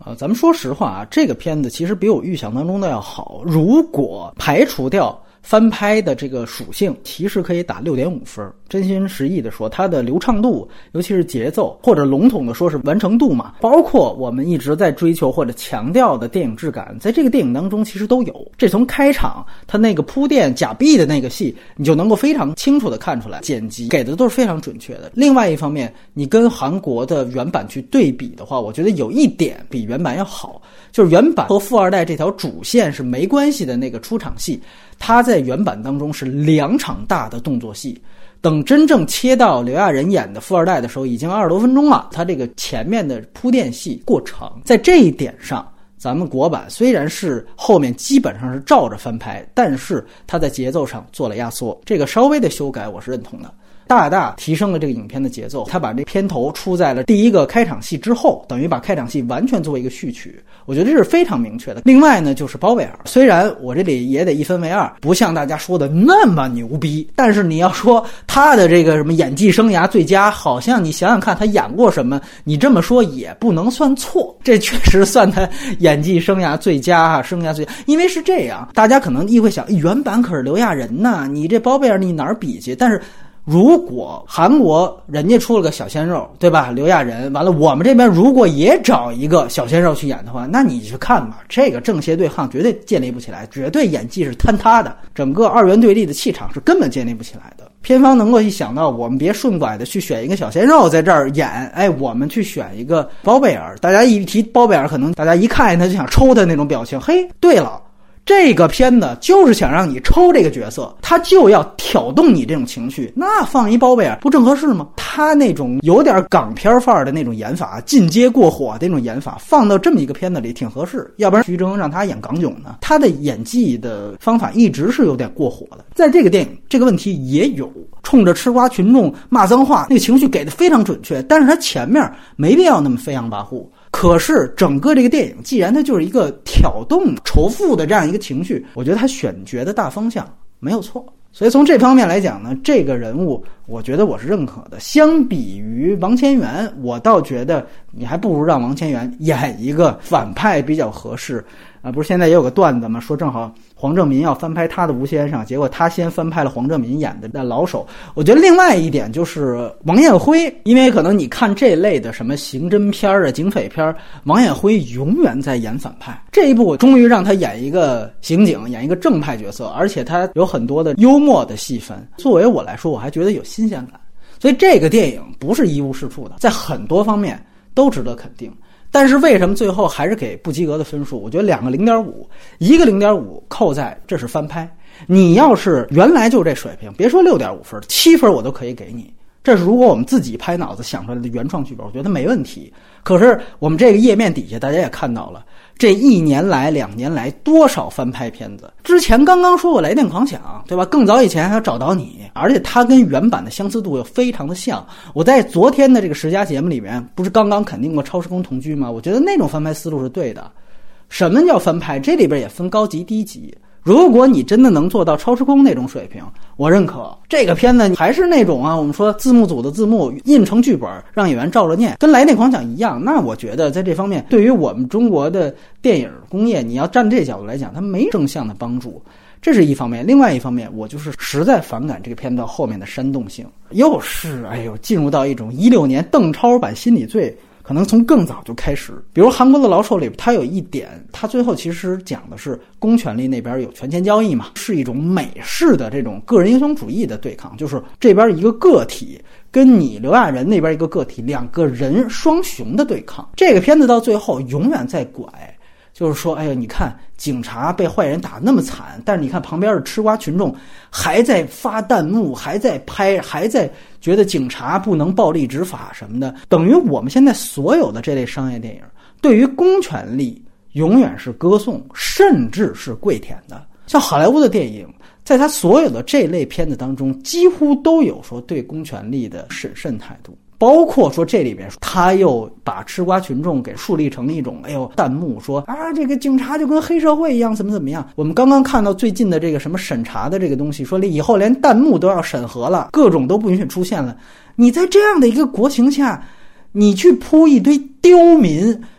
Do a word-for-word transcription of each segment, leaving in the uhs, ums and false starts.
呃，咱们说实话啊，这个片子其实比我预想当中的要好。如果排除掉翻拍的这个属性，其实可以打 六点五 分。真心实意的说，它的流畅度，尤其是节奏，或者笼统的说是完成度嘛，包括我们一直在追求或者强调的电影质感，在这个电影当中其实都有。这从开场它那个铺垫假币的那个戏，你就能够非常清楚的看出来，剪辑给的都是非常准确的。另外一方面，你跟韩国的原版去对比的话，我觉得有一点比原版要好，就是原版和富二代这条主线是没关系的那个出场戏，它在原版当中是两场大的动作戏，等真正切到刘亚仁演的富二代的时候，已经二十多分钟了，他这个前面的铺垫戏过长。在这一点上，咱们国版虽然是后面基本上是照着翻拍，但是它在节奏上做了压缩，这个稍微的修改我是认同的，大大提升了这个影片的节奏。他把这片头出在了第一个开场戏之后，等于把开场戏完全作为一个序曲，我觉得这是非常明确的。另外呢，就是包贝尔，虽然我这里也得一分为二，不像大家说的那么牛逼，但是你要说他的这个什么演技生涯最佳，好像你想想看他演过什么，你这么说也不能算错，这确实算他演技生涯最佳啊，生涯最佳。因为是这样，大家可能一会想，原版可是刘亚仁呐，你这包贝尔你哪儿比去？但是如果韩国人家出了个小鲜肉，对吧？刘亚仁，完了我们这边如果也找一个小鲜肉去演的话，那你去看吧，这个正邪对抗绝对建立不起来，绝对演技是坍塌的，整个二元对立的气场是根本建立不起来的。片方能够一想到，我们别顺拐的去选一个小鲜肉在这儿演，哎，我们去选一个包贝尔，大家一提包贝尔，可能大家一看他就想抽他那种表情。嘿，对了，这个片子就是想让你抽这个角色，他就要挑动你这种情绪，那放一包贝尔不正合适吗？他那种有点港片范儿的那种演法，进阶过火的那种演法，放到这么一个片子里挺合适。要不然徐峥让他演港囧呢，他的演技的方法一直是有点过火的。在这个电影这个问题也有，冲着吃瓜群众骂脏话，那个情绪给的非常准确，但是他前面没必要那么飞扬跋扈。可是整个这个电影既然它就是一个挑动仇富的这样一个情绪，我觉得他选角的大方向没有错。所以从这方面来讲呢，这个人物我觉得我是认可的。相比于王千源，我倒觉得你还不如让王千源演一个反派比较合适啊！不是现在也有个段子吗？说正好黄正民要翻拍他的吴先生，结果他先翻拍了黄正民演的老手。我觉得另外一点就是王艳辉，因为可能你看这类的什么刑侦片啊、警匪片，王艳辉永远在演反派。这一部我终于让他演一个刑警，演一个正派角色，而且他有很多的幽默的戏份。作为我来说，我还觉得有新鲜感。所以这个电影不是一无是处的，在很多方面都值得肯定。但是为什么最后还是给不及格的分数？我觉得两个 零点五， 一个 零点五 扣在这是翻拍。你要是原来就这水平，别说 六点五 分，七分我都可以给你。这是如果我们自己拍脑子想出来的原创剧本，我觉得没问题。可是我们这个页面底下大家也看到了，这一年来两年来多少翻拍片子。之前刚刚说过来电狂想，对吧？更早以前还要找到你，而且它跟原版的相似度又非常的像。我在昨天的这个十佳节目里面不是刚刚肯定过超时空同居吗？我觉得那种翻拍思路是对的。什么叫翻拍？这里边也分高级低级。如果你真的能做到超时空那种水平，我认可。这个片子还是那种啊，我们说字幕组的字幕印成剧本，让演员照着念，跟来电狂想一样。那我觉得在这方面，对于我们中国的电影工业，你要站这角度来讲，它没正向的帮助。这是一方面。另外一方面，我就是实在反感这个片子后面的煽动性，又是哎呦进入到一种一六年邓超版心理罪。可能从更早就开始，比如韩国的老手里，他有一点，他最后其实讲的是公权力那边有权钱交易嘛，是一种美式的这种个人英雄主义的对抗，就是这边一个个体跟你刘亚仁那边一个个体，两个人双雄的对抗。这个片子到最后永远在拐，就是说，哎呀，你看警察被坏人打那么惨，但是你看旁边的吃瓜群众还在发弹幕，还在拍，还在觉得警察不能暴力执法什么的。等于我们现在所有的这类商业电影，对于公权力永远是歌颂，甚至是跪舔的。像好莱坞的电影，在他所有的这类片子当中，几乎都有说对公权力的审慎态度。包括说这里边他又把吃瓜群众给树立成一种哎呦弹幕说啊这个警察就跟黑社会一样怎么怎么样。我们刚刚看到最近的这个什么审查的这个东西，说以后连弹幕都要审核了，各种都不允许出现了。你在这样的一个国情下，你去铺一堆刁民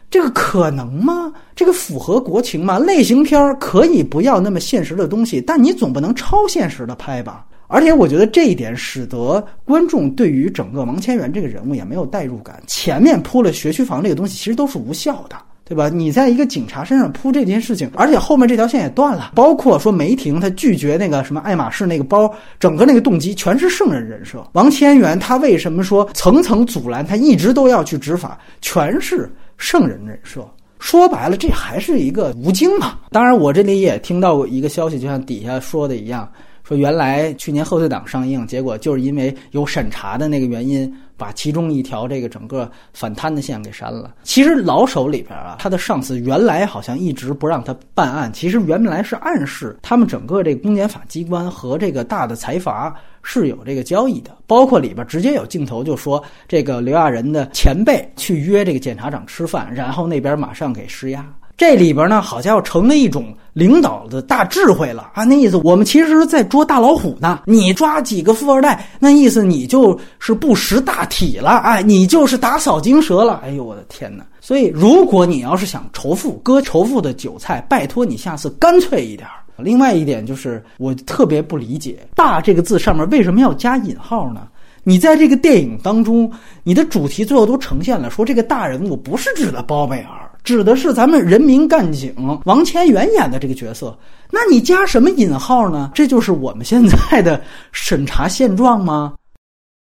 这个可能吗？这个符合国情吗？类型片可以不要那么现实的东西，但你总不能超现实的拍吧。而且我觉得这一点使得观众对于整个王千源这个人物也没有代入感，前面铺了学区房这个东西其实都是无效的，对吧？你在一个警察身上铺这件事情，而且后面这条线也断了，包括说梅婷他拒绝那个什么爱马仕那个包，整个那个动机全是圣人人设。王千源他为什么说层层阻拦，他一直都要去执法，全是圣人人设。说白了，这还是一个吴京嘛。当然我这里也听到过一个消息，就像底下说的一样，说原来去年贺岁档上映，结果就是因为有审查的那个原因，把其中一条这个整个反贪的线给删了。其实老手里边啊，他的上司原来好像一直不让他办案，其实原来是暗示他们整个这个公检法机关和这个大的财阀是有这个交易的，包括里边直接有镜头就说这个刘亚仁的前辈去约这个检察长吃饭，然后那边马上给施压。这里边呢，好像要成了一种领导的大智慧了啊！那意思我们其实在捉大老虎呢，你抓几个富二代，那意思你就是不识大体了，哎，你就是打草惊蛇了。哎呦我的天哪！所以如果你要是想仇富，割仇富的韭菜，拜托你下次干脆一点。另外一点就是我特别不理解，大这个字上面为什么要加引号呢？你在这个电影当中，你的主题最后都呈现了，说这个大人物不是指的包贝尔，指的是咱们人民干警王千源演的这个角色，那你加什么引号呢？这就是我们现在的审查现状吗？